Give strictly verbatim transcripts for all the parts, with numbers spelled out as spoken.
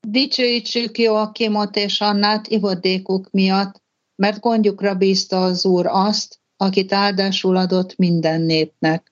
Dicsőítsük Joakimot és Annát ivadékuk miatt, mert gondjukra bízta az Úr azt, akit áldásul adott minden népnek.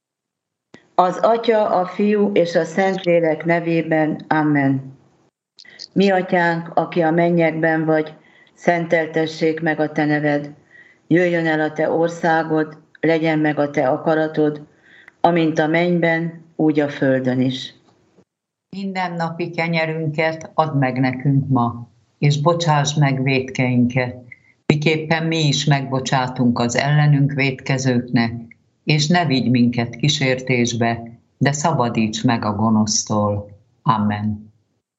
Az Atya, a Fiú és a Szentlélek nevében. Amen. Mi Atyánk, aki a mennyekben vagy, szenteltessék meg a Te neved. Jöjjön el a Te országod, legyen meg a Te akaratod, amint a mennyben, úgy a földön is. Mindennapi kenyerünket add meg nekünk ma, és bocsásd meg vétkeinket, miképpen mi is megbocsátunk az ellenünk vétkezőknek, és ne vigy minket kísértésbe, de szabadíts meg a gonosztól. Amen.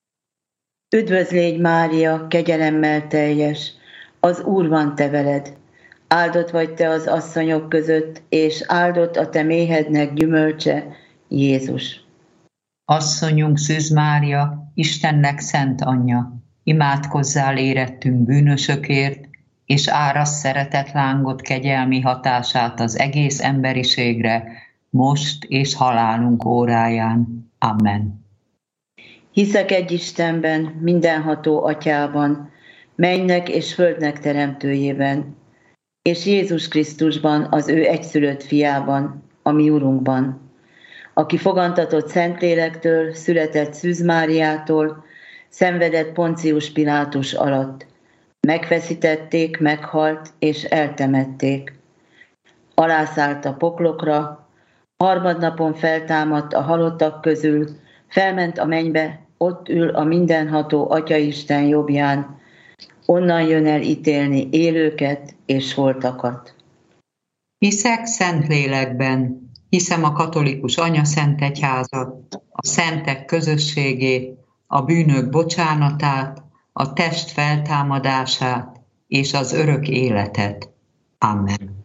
Üdvözl légy, Mária, kegyelemmel teljes, az Úr van te veled. Áldott vagy te az asszonyok között, és áldott a te méhednek gyümölcse, Jézus. Asszonyunk Szűz Mária, Istennek szent anyja, imádkozzál érettünk bűnösökért, és árasz szeretetlángot kegyelmi hatását az egész emberiségre, most és halálunk óráján. Amen. Hiszek egy Istenben, mindenható Atyában, mennynek és földnek teremtőjében, és Jézus Krisztusban, az ő egyszülött fiában, a mi Urunkban, aki fogantatott Szentlélektől, született Szűz Máriától, szenvedett Poncius Pilátus alatt. Megfeszítették, meghalt és eltemették. Alászállt a poklokra, harmadnapon feltámadt a halottak közül, felment a mennybe, ott ül a mindenható Atyaisten jobbján, onnan jön el ítélni élőket és holtakat. Hiszek Szentlélekben, hiszem a katolikus anyaszentegyházat, a szentek közösségét, a bűnök bocsánatát, a test feltámadását és az örök életet. Amen.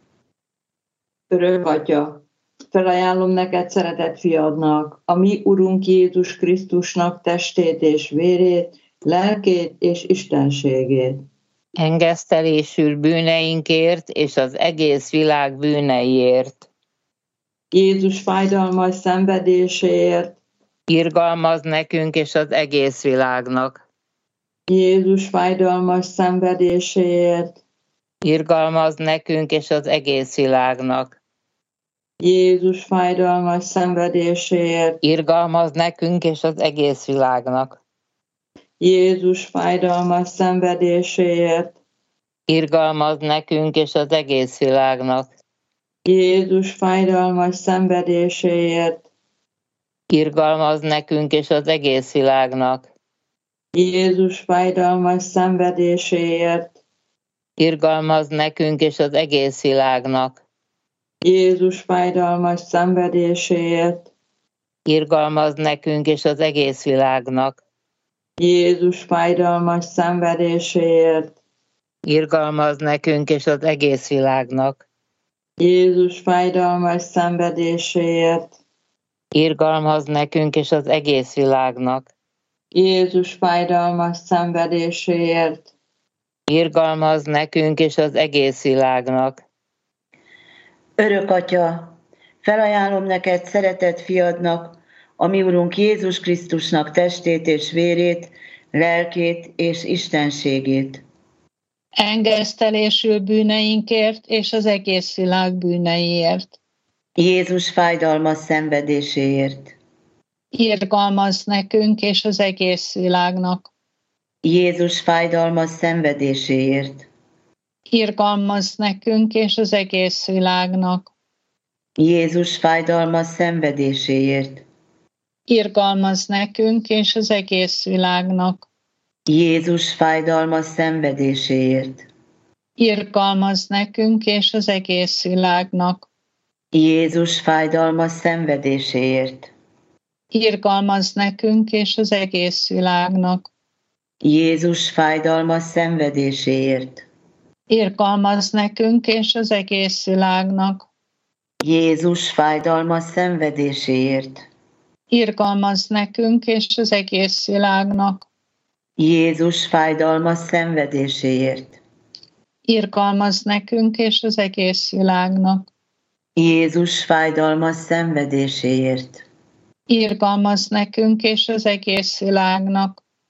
Örök Atya, felajánlom neked szeretett fiadnak, a mi Urunk Jézus Krisztusnak testét és vérét, lelkét és istenségét. Engesztelésül bűneinkért és az egész világ bűneiért. Jézus fájdalmas szenvedéséért. Irgalmaz nekünk és az egész világnak. Jézus fájdalmas szenvedéséért. Irgalmaz nekünk és az egész világnak. Jézus fájdalmas szenvedéséért. Irgalmaz nekünk és az egész világnak. Jézus fájdalmas szenvedéséért. Irgalmaz nekünk és az egész világnak. Jézus fájdalmas szenvedéséért. Irgalmaz nekünk és az egész világnak. Jézus fájdalmas szenvedéséért. Irgalmaz nekünk és az egész világnak. Jézus fájdalmas szenvedéséért. Irgalmaz nekünk és az egész világnak. Jézus fájdalmas szenvedéséért. Irgalmaz nekünk és az egész világnak. Jézus fájdalmas szenvedéséért. Irgalmaz nekünk és az egész világnak. Jézus fájdalmas szenvedéséért. Irgalmaz nekünk és az egész világnak. Örök Atya, felajánlom neked szeretett fiadnak, a mi Urunk Jézus Krisztusnak testét és vérét, lelkét és istenségét. Engesztelésül bűneinkért és az egész világ bűneiért. Jézus fájdalmas szenvedéséért. Irgalmaz nekünk és az egész világnak. Jézus fájdalmas szenvedéséért. Irgalmaz nekünk és az egész világnak. Jézus fájdalmas szenvedéséért. Irgalmaz nekünk és az egész világnak. Jézus fájdalmas szenvedéséért. Irgalmaz nekünk és az egész világnak. Jézus fájdalmas szenvedéséért. Irgalmaz nekünk és az egész világnak. Jézus fájdalmas szenvedéséért. Irgalmaz nekünk és az egész világnak. Jézus fájdalmas szenvedéséért. Irgalmaz nekünk és az egész világnak. Jézus fájdalmas szenvedéséért. Irgalmaz nekünk és az egész világnak. Jézus fájdalmas szenvedéséért. Irgalmaz nekünk és az egész világnak.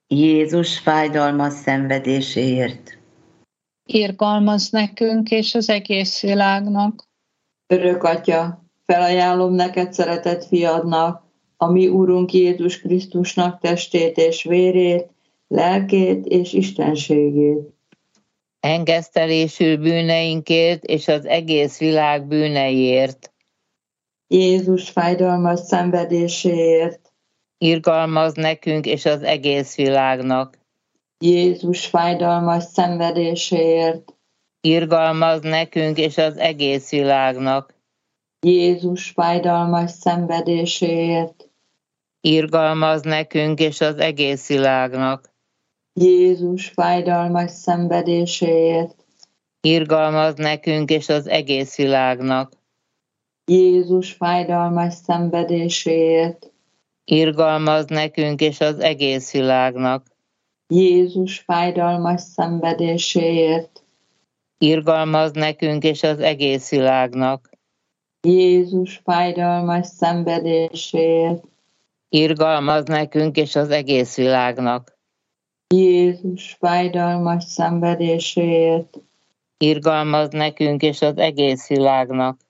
Jézus fájdalmas szenvedéséért. Irgalmaz nekünk és az egész világnak. Örök Atya, felajánlom neked szeretett fiadnak, a mi Úrunk Jézus Krisztusnak testét és vérét, lelkét és istenségét. Engesztelésül bűneinkért és az egész világ bűneiért. Jézus fájdalmas szenvedéséért. Irgalmaz nekünk és az egész világnak. Jézus fájdalmas szenvedéséért. Irgalmaz nekünk és az egész világnak. Jézus fájdalmas szenvedéséért. Irgalmaz nekünk és az egész világnak. Jézus fájdalmas szenvedéséért. Irgalmaz nekünk és az egész világnak. Jézus fájdalmas szenvedéséért. Irgalmaz nekünk és az egész világnak. Jézus fájdalmas szenvedéséért. Irgalmaz nekünk és az egész világnak. Jézus fájdalmas szenvedéséért. Irgalmaz nekünk és az egész világnak. Jézus fájdalmas szenvedéséért. Irgalmaz nekünk és az egész világnak.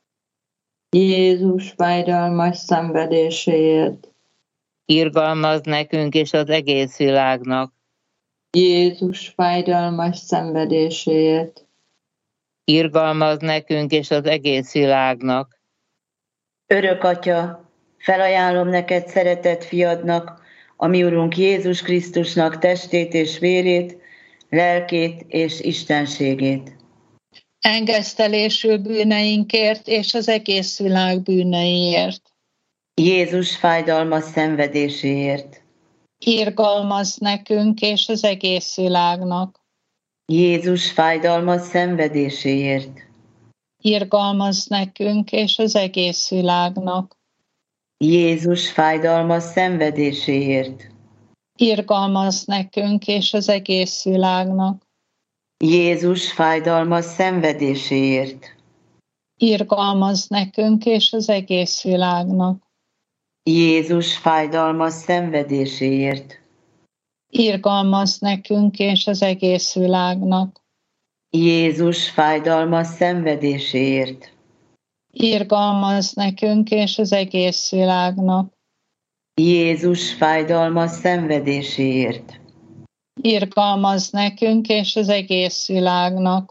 Jézus fájdalmas szenvedéséért. Irgalmaz nekünk és az egész világnak. Jézus fájdalmas szenvedéséért. Irgalmaz nekünk és az egész világnak. Örök Atya, felajánlom neked szeretett fiadnak, a mi Urunk Jézus Krisztusnak testét és vérét, lelkét és istenségét. Engesztelésül bűneinkért és az egész világ bűneiért. Jézus fájdalmas szenvedéséért. Irgalmaz nekünk és az egész világnak. Jézus fájdalmas szenvedéséért. Irgalmaz nekünk és az egész világnak. Jézus fájdalmas szenvedéséért. Irgalmaz nekünk és az egész világnak. Jézus fájdalmas szenvedéséért. Irgalmaz nekünk és az egész világnak. Jézus fájdalmas szenvedéséért. Irgalmaz nekünk és az egész világnak. Jézus fájdalmas szenvedéséért. Irgalmaz nekünk és az egész világnak. Jézus fájdalmas szenvedéséért. Irgalmaz nekünk és az egész világnak.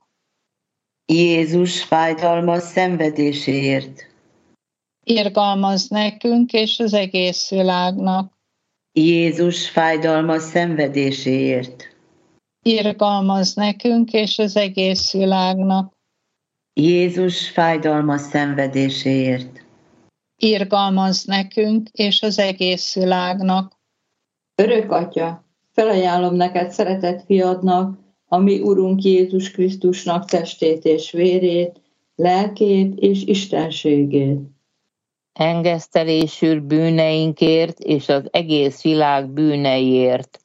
Jézus fájdalmas szenvedéséért. Irgalmaz nekünk és az egész világnak. Jézus fájdalmas szenvedéséért. Irgalmaz nekünk és az egész világnak. Jézus fájdalmas szenvedéséért. Irgalmaz nekünk és az egész világnak. Örök Atya, felajánlom neked szeretett fiadnak, a mi Urunk Jézus Krisztusnak testét és vérét, lelkét és istenségét. Engesztelésül bűneinkért és az egész világ bűneiért.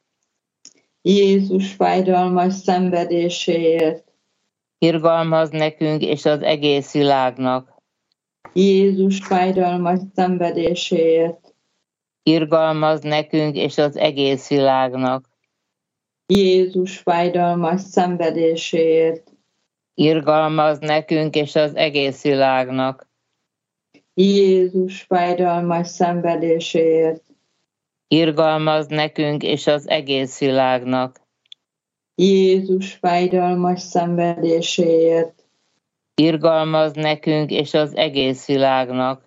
Jézus fájdalmas szenvedéséért. Irgalmaz nekünk és az egész világnak. Jézus fájdalmas szenvedéséért. Irgalmaz nekünk és az egész világnak. Jézus fájdalmas szenvedéséért. Irgalmaz nekünk és az egész világnak. Jézus fájdalmas szenvedéséért. Irgalmaz nekünk és az egész világnak. Jézus fájdalmas szenvedéséért. Irgalmaz nekünk és az egész világnak.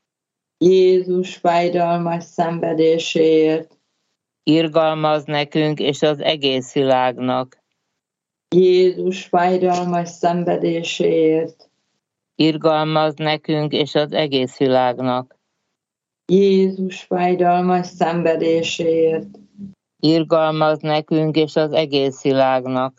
Jézus fájdalmas szenvedéséért. Irgalmaz nekünk és az egész világnak. Jézus fájdalmas szenvedéséért. Irgalmaz nekünk és az egész világnak. Jézus fájdalmas szenvedéséért. Irgalmaz nekünk és az egész világnak.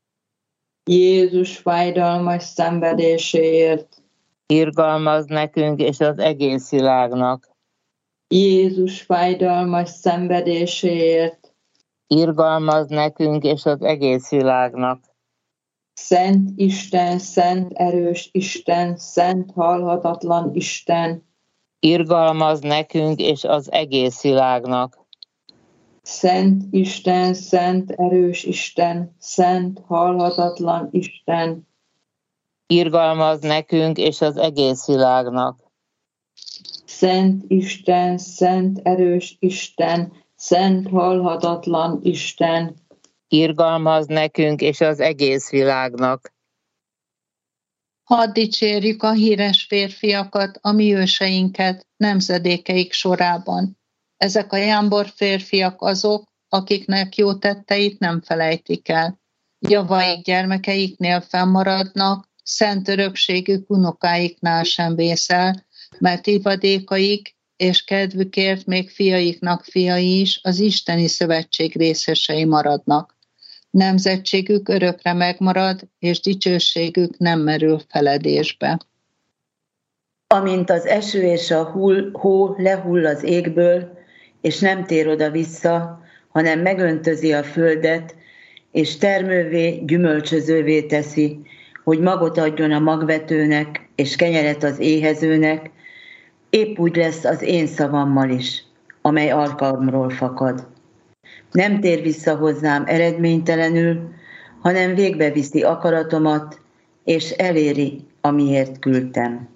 Jézus fájdalmas szenvedéséért. Irgalmaz nekünk és az egész világnak. Jézus fájdalmas szenvedéséért. Irgalmaz nekünk és az egész világnak. Szent Isten, szent erős Isten, szent halhatatlan Isten. Irgalmaz nekünk és az egész világnak. Szent Isten, szent erős Isten, szent halhatatlan Isten, irgalmaz nekünk és az egész világnak. Szent Isten, szent erős Isten, szent halhatatlan Isten, irgalmaz nekünk és az egész világnak. Hadd dicsérjük a híres férfiakat, a mi őseinket nemzedékeik sorában. Ezek a jámbor férfiak azok, akiknek jó tetteit nem felejtik el. Javaik gyermekeiknél fennmaradnak, szent örökségük unokáiknál sem vészel, mert ivadékaik és kedvükért még fiaiknak fiai is az isteni szövetség részesei maradnak. Nemzetségük örökre megmarad, és dicsőségük nem merül feledésbe. Amint az eső és a hull, hó lehull az égből, és nem tér oda vissza, hanem megöntözi a földet, és termővé, gyümölcsözővé teszi, hogy magot adjon a magvetőnek, és kenyeret az éhezőnek, épp úgy lesz az én szavammal is, amely alkalomról fakad. Nem tér vissza hozzám eredménytelenül, hanem végbeviszi akaratomat, és eléri, amiért küldtem.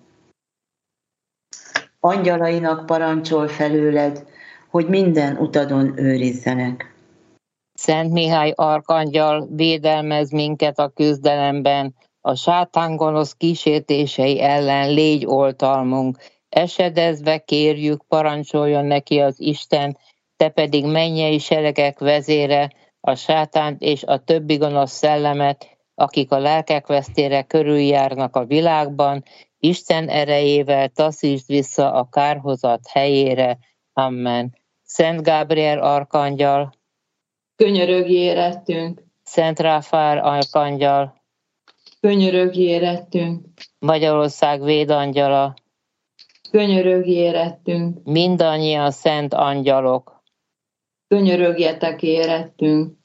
Angyalainak parancsol felőled, hogy minden utadon őrizzenek. Szent Mihály arkangyal védelmez minket a küzdelemben, a sátán gonosz kísértései ellen légy oltalmunk. Esedezve kérjük, parancsoljon neki az Isten, te pedig mennyei seregek vezére, a sátánt és a többi gonosz szellemet, akik a lelkek vesztére körüljárnak a világban, Isten erejével taszítsd vissza a kárhozat helyére. Amen. Szent Gábriel arkangyal, könyörögj érettünk, Szent Ráfál arkangyal, könyörögj érettünk, Magyarország védangyala, könyörögj érettünk, mindannyian szent angyalok, könyörögjetek érettünk.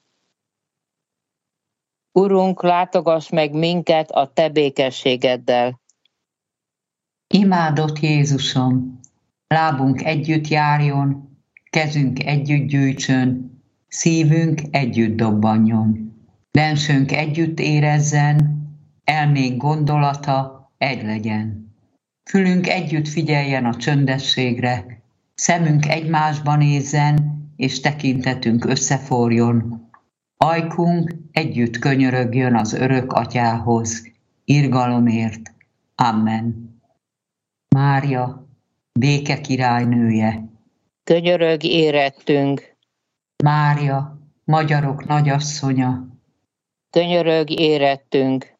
Urunk, látogass meg minket a te békességeddel. Imádott Jézusom, lábunk együtt járjon, kezünk együtt gyűjtsön, szívünk együtt dobbanjon. Bensőnk együtt érezzen, elménk gondolata egy legyen. Fülünk együtt figyeljen a csöndességre, szemünk egymásba nézzen, és tekintetünk összeforjon. Ajkunk együtt könyörögjön az örök atyához, irgalomért. Amen. Mária, béke királynője, Könyörögj érettünk, Mária, magyarok nagyasszonya, könyörögj érettünk,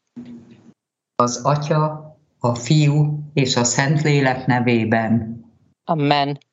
az Atya, a Fiú és a Szentlélek nevében. Amen.